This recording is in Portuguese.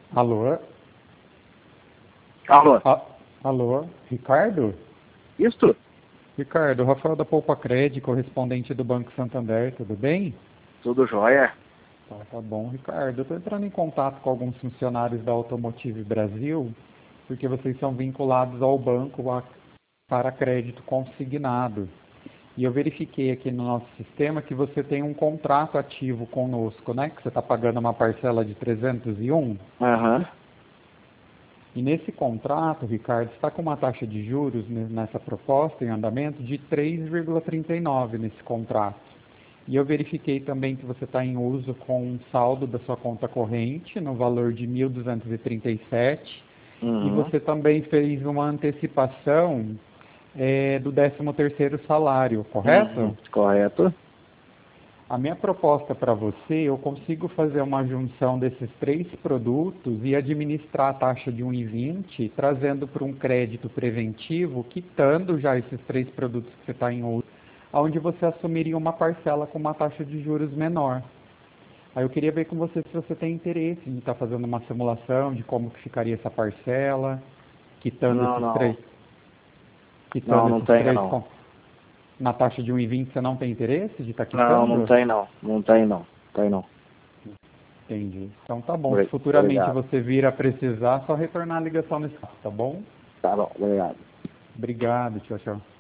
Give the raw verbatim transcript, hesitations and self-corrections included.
Alô? Alô? A- Alô? Ricardo? Isto? Ricardo, Rafael da Poupa Cred, correspondente do Banco Santander, tudo bem? Tudo jóia? Tá, tá bom, Ricardo. Eu estou entrando em contato com alguns funcionários da Automotive Brasil, porque vocês são vinculados ao banco a- para crédito consignado. E eu verifiquei aqui no nosso sistema que você tem um contrato ativo conosco, né? Que você está pagando uma parcela de trezentos e um. Aham. E nesse contrato, Ricardo, está com uma taxa de juros ne- nessa proposta em andamento de três vírgula trinta e nove nesse contrato. E eu verifiquei também que você está em uso com um saldo da sua conta corrente no valor de mil duzentos e trinta e sete. E Uhum. você também fez uma antecipação eh, do décimo terceiro salário, Uhum. correto? Correto. A minha proposta para você, eu consigo fazer uma junção desses três produtos e administrar a taxa de um vírgula vinte, trazendo para um crédito preventivo, quitando já esses três produtos que você está em uso, onde você assumiria uma parcela com uma taxa de juros menor. Aí eu queria ver com você se você tem interesse em estar fazendo uma simulação de como que ficaria essa parcela, quitando Não, esses três, não. Não, quitando não esses tenho três não. com- na taxa de um vírgula vinte, você não tem interesse de estar Não, não quitando? tem não. Não tem não. Tem não. Entendi. Então tá bom. Se Obri- futuramente Obrigado. você vir a precisar, só retornar a ligação nesse caso, tá bom? Tá bom, obrigado. Obrigado. Tchau, tchau.